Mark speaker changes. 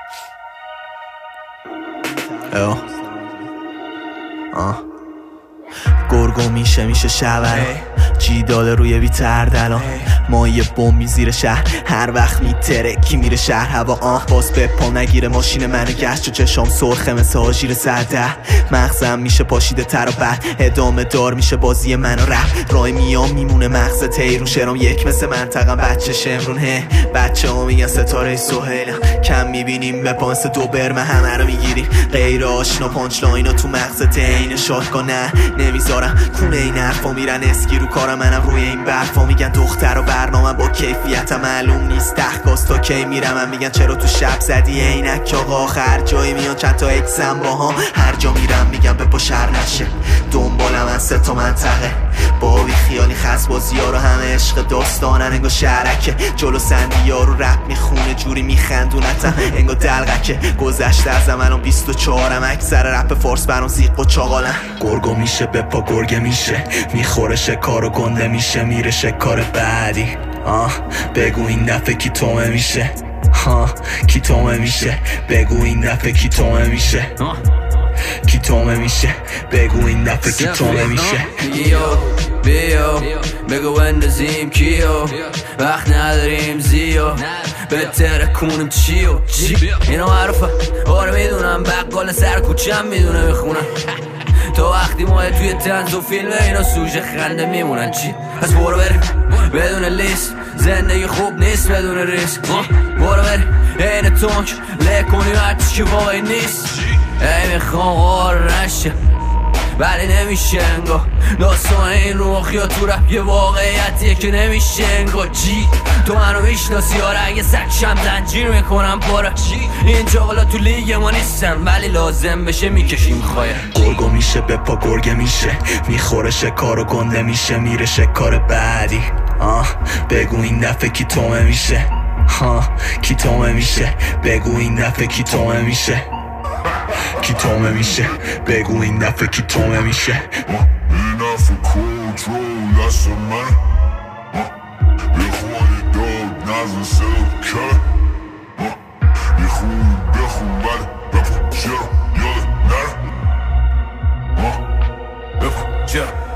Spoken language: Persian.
Speaker 1: گرگو میشه شبرا جیدال روی بی‌تردلان ما یه بومی زیر شهر هر وقت میترکی میره شهر هوا باز به پا نگیره ماشین منو گشت چو چشام سرخه مثل آژیر 110 مغزم میشه پاشیده تر و بعد ادامه دار میشه بازی من و رپ رای میام میمونه مغز تیرون شرام یک مثل منطقم بچه شمرون بچه ها میگن ستاره سهیلم کم میبینیم به پانس دو برمه همه رو میگیریم غیر آشنا پانچ لاینا تو مغز تین شاتگاه نه نمیذارم کونه این حرفا میرن اسکی رو کارم منم روی این برفا میگن دختر و برنامه با کیفیتم معلوم نیست تحقاس تا کی میرم من میگن چرا تو شب زدی عینک آقا آخر جایی میان چند تا اکسم باها هر جا میرم میگم به پا شر نشه دنبالم از 3 تا منطقه با بی خیالی خس بازی ها رو همه عشق داستانن انگار شهرکه جلو سندی ها رو رپ میخونه جوری میخندونتم انگار دلغکه گذشته ازم الان 24م اکثر رپ فارس برام زیق و چاقالم گرگو میشه به پا گرگه میشه میخوره شکار و گنده میشه میره شکار بعدی بگو این دفعه کی تومه میشه کی تومه میشه بگو این دفعه کی تومه میشه کی تومه میشه بگو این دفعه کی تومه میشه
Speaker 2: بیو بگو بندازیم کیو وقت نداریم زیو بهتره کنیم چیو اینو معروفه آره میدونم بقال سر کوچم میدونه میخونم تا وقتی ما توی تنز و فیلم اینا سوژه خنده میمونن چی پس برو بریم بدون لیست زندگی خوب نیست بدون ریسک برو بریم این تونک لکنیم هرچی که واقعی نیست ای میخوام غار نشه ولی نمیشه انگار داستان این روخ یا تو رپ یه واقعیتیه که نمیشه انگار جی تو منو میشناسی آره اگه سکشم زنجیر میکنم پاره این جاغلا تو لیگ ما نیستن ولی لازم بشه میکشیم خواهی
Speaker 1: گرگو میشه به پا گرگه میشه میخوره شکار و گنده میشه میره شکار بعدی بگو این دفعه کی تومه میشه کی تومه میشه بگو این دفعه کی تومه میشه کی تومه میشه بگو این دفعه کی تومه میشه
Speaker 3: اینا for control دست من یه خواهی داد نزن سلب کرد یه خوبی بخون ولی بپا چرا یاد نره بپا چرا